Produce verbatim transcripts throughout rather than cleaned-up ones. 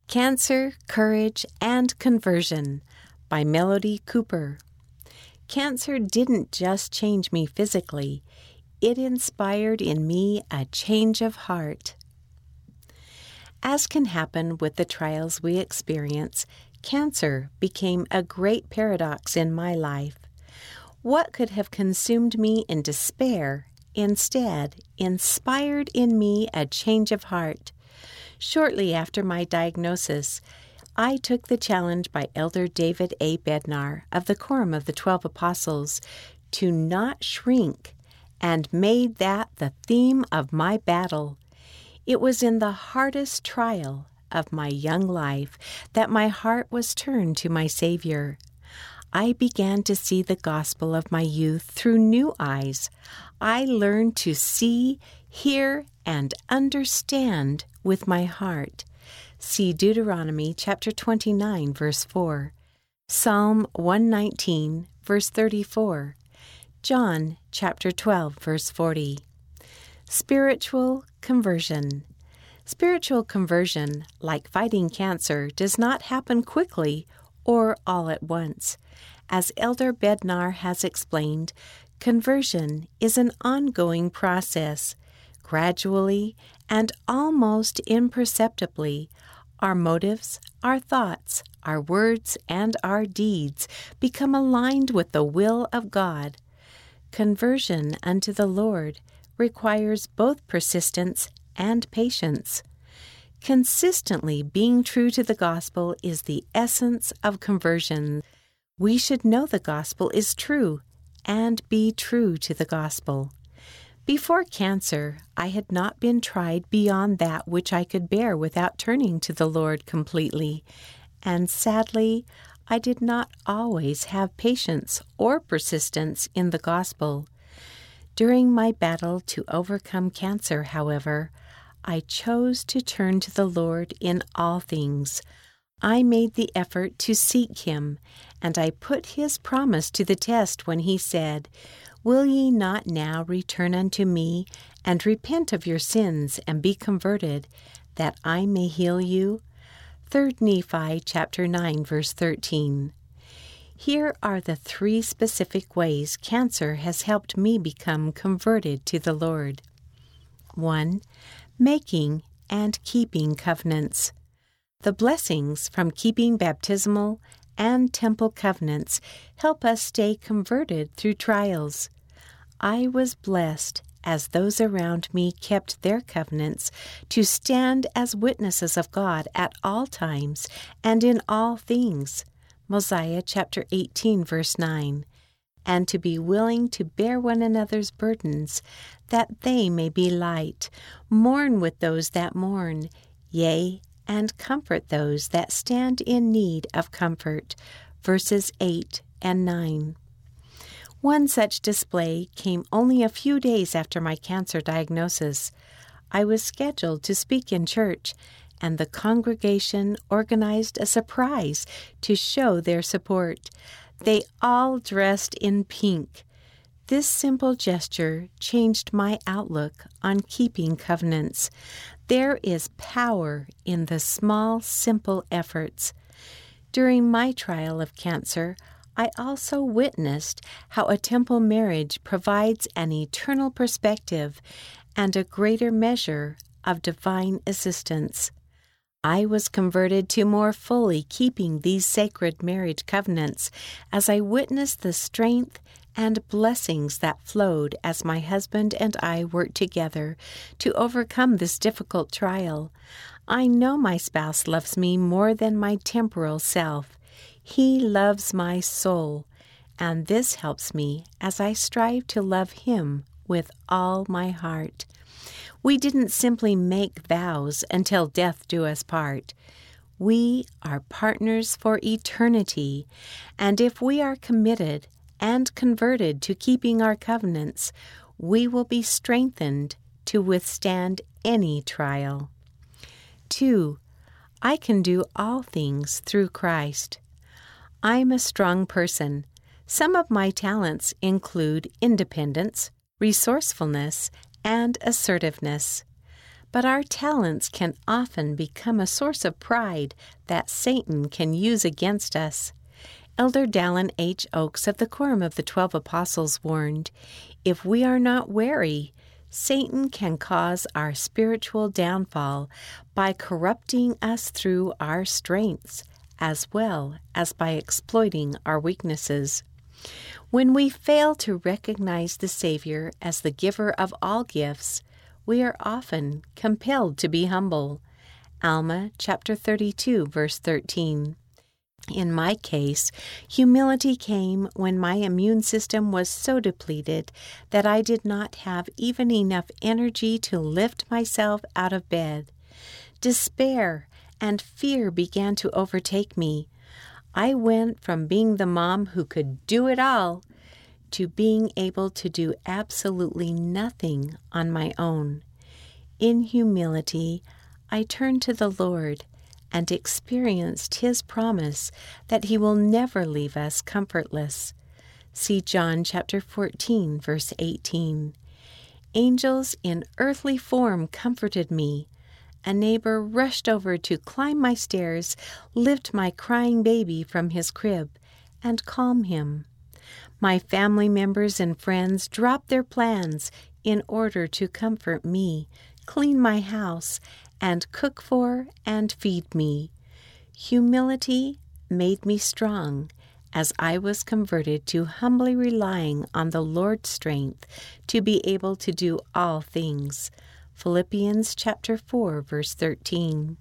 Cancer, Courage, and Conversion by Melody Cooper. Cancer didn't just change me physically, it inspired in me a change of heart. As can happen with the trials we experience, cancer became a great paradox in my life. What could have consumed me in despair, instead inspired in me a change of heart. Shortly after my diagnosis, I took the challenge by Elder David A. Bednar of the Quorum of the Twelve Apostles to not shrink, and made that the theme of my battle. It was in the hardest trial of my young life that my heart was turned to my Savior. I began to see the gospel of my youth through new eyes. I learned to see, hear, and understand with my heart. See Deuteronomy chapter twenty-nine, verse four, Psalm one nineteen, verse thirty-four, John chapter twelve, verse forty. Spiritual conversion. Spiritual conversion, like fighting cancer, does not happen quickly or all at once. As Elder Bednar has explained, conversion is an ongoing process. Gradually and almost imperceptibly, our motives, our thoughts, our words, and our deeds become aligned with the will of God. Conversion unto the Lord requires both persistence and patience. Consistently being true to the gospel is the essence of conversion. We should know the gospel is true and be true to the gospel. Before cancer, I had not been tried beyond that which I could bear without turning to the Lord completely, and sadly, I did not always have patience or persistence in the gospel. During my battle to overcome cancer, however, I chose to turn to the Lord in all things. I made the effort to seek Him, and I put His promise to the test when He said, "Will ye not now return unto me, and repent of your sins, and be converted, that I may heal you?" Third Nephi chapter nine, verse thirteen. Here are the three specific ways cancer has helped me become converted to the Lord. One, making and keeping covenants. The blessings from keeping baptismal and temple covenants help us stay converted through trials. I was blessed as those around me kept their covenants to stand as witnesses of God at all times and in all things. Mosiah chapter eighteen, verse nine. And to be willing to bear one another's burdens, that they may be light. Mourn with those that mourn, yea, and comfort those that stand in need of comfort. Verses eight and nine. One such display came only a few days after my cancer diagnosis. I was scheduled to speak in church, and the congregation organized a surprise to show their support. They all dressed in pink. This simple gesture changed my outlook on keeping covenants. There is power in the small, simple efforts. During my trial of cancer, I also witnessed how a temple marriage provides an eternal perspective and a greater measure of divine assistance. I was converted to more fully keeping these sacred marriage covenants as I witnessed the strength and blessings that flowed as my husband and I worked together to overcome this difficult trial. I know my spouse loves me more than my temporal self. He loves my soul, and this helps me as I strive to love Him with all my heart. We didn't simply make vows until death do us part. We are partners for eternity, and if we are committed and converted to keeping our covenants, we will be strengthened to withstand any trial. Two, I can do all things through Christ. I'm a strong person. Some of my talents include independence, resourcefulness, and assertiveness. But our talents can often become a source of pride that Satan can use against us. Elder Dallin H. Oakes of the Quorum of the Twelve Apostles warned, "If we are not wary, Satan can cause our spiritual downfall by corrupting us through our strengths, as well as by exploiting our weaknesses." When we fail to recognize the Savior as the giver of all gifts, we are often compelled to be humble. Alma chapter thirty-two, verse thirteen. In my case, humility came when my immune system was so depleted that I did not have even enough energy to lift myself out of bed. Despair and fear began to overtake me. I went from being the mom who could do it all to being able to do absolutely nothing on my own. In humility, I turned to the Lord and experienced His promise that He will never leave us comfortless. See John chapter fourteen, verse eighteen. Angels in earthly form comforted me. A neighbor rushed over to climb my stairs, lift my crying baby from his crib, and calm him. My family members and friends dropped their plans in order to comfort me, clean my house, and cook for and feed me. Humility made me strong as I was converted to humbly relying on the Lord's strength to be able to do all things. Philippians chapter four, verse thirteen.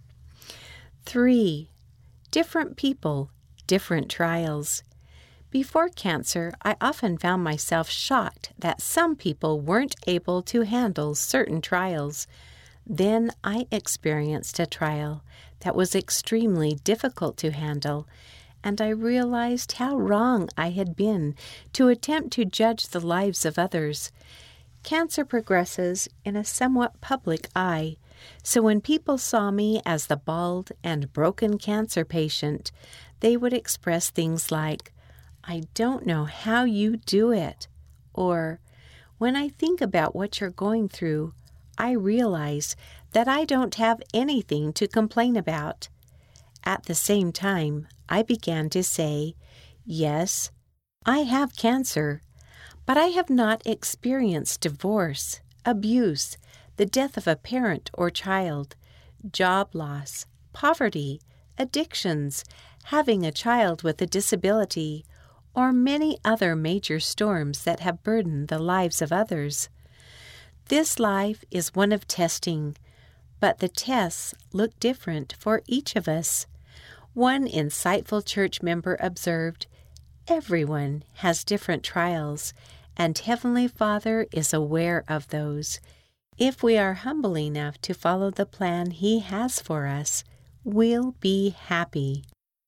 Three, different people, different trials. Before cancer, I often found myself shocked that some people weren't able to handle certain trials. Then I experienced a trial that was extremely difficult to handle, and I realized how wrong I had been to attempt to judge the lives of others. Cancer progresses in a somewhat public eye, so when people saw me as the bald and broken cancer patient, they would express things like, "I don't know how you do it," or, "When I think about what you're going through, I realize that I don't have anything to complain about." At the same time, I began to say, "Yes, I have cancer, but I have not experienced divorce, abuse, the death of a parent or child, job loss, poverty, addictions, having a child with a disability, or many other major storms that have burdened the lives of others. This life is one of testing, but the tests look different for each of us." One insightful church member observed, "Everyone has different trials, and Heavenly Father is aware of those. If we are humble enough to follow the plan He has for us, we'll be happy."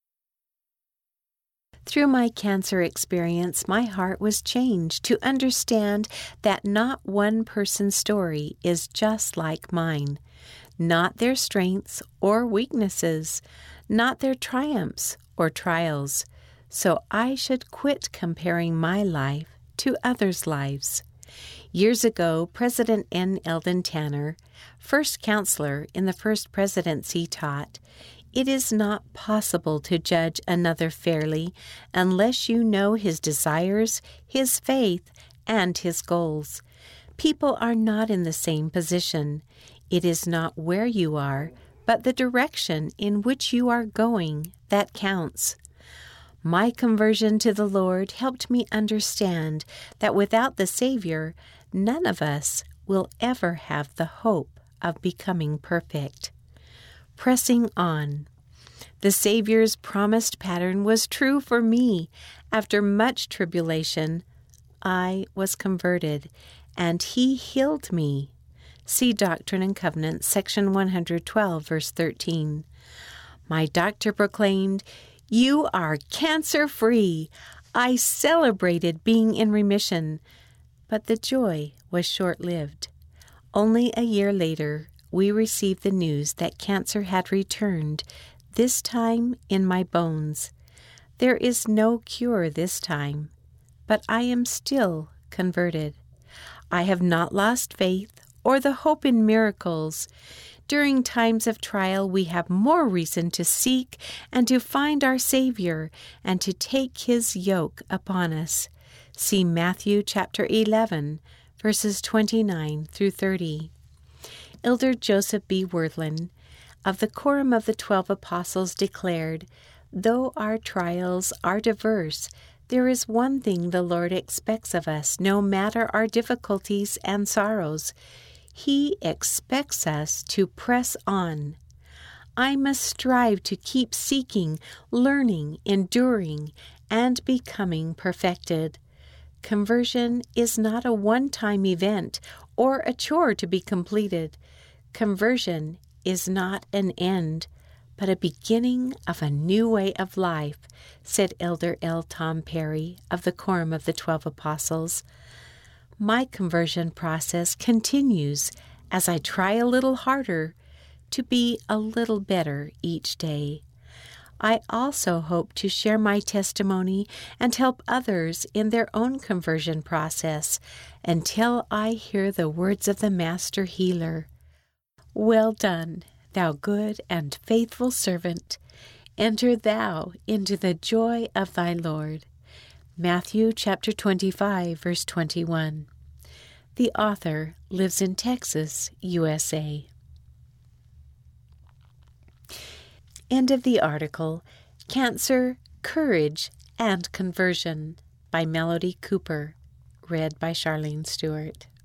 Through my cancer experience, my heart was changed to understand that not one person's story is just like mine, not their strengths or weaknesses, not their triumphs or trials. So I should quit comparing my life to others' lives. Years ago, President N. Eldon Tanner, first counselor in the First Presidency, taught, "It is not possible to judge another fairly unless you know his desires, his faith, and his goals. People are not in the same position. It is not where you are, but the direction in which you are going that counts." My conversion to the Lord helped me understand that without the Savior, none of us will ever have the hope of becoming perfect. Pressing on. The Savior's promised pattern was true for me. After much tribulation, I was converted, and He healed me. See Doctrine and Covenants, section one hundred twelve, verse thirteen. My doctor proclaimed, "You are cancer-free." I celebrated being in remission, but the joy was short-lived. Only a year later, we received the news that cancer had returned, this time in my bones. There is no cure this time, but I am still converted. I have not lost faith or the hope in miracles. During times of trial, we have more reason to seek and to find our Savior and to take His yoke upon us. See Matthew chapter eleven, verses twenty-nine through thirty. Elder Joseph B. Wirthlin of the Quorum of the Twelve Apostles declared, "Though our trials are diverse, there is one thing the Lord expects of us, no matter our difficulties and sorrows. He expects us to press on. I must strive to keep seeking, learning, enduring, and becoming perfected. Conversion is not a one-time event or a chore to be completed. Conversion is not an end, but a beginning of a new way of life," said Elder L. Tom Perry of the Quorum of the Twelve Apostles. My conversion process continues as I try a little harder to be a little better each day. I also hope to share my testimony and help others in their own conversion process until I hear the words of the Master Healer. "Well done, thou good and faithful servant. Enter thou into the joy of thy Lord." Matthew chapter twenty-five, verse twenty-one. The author lives in Texas, U S A. End of the article, Cancer, Courage, and Conversion by Melody Cooper, read by Charlene Stewart.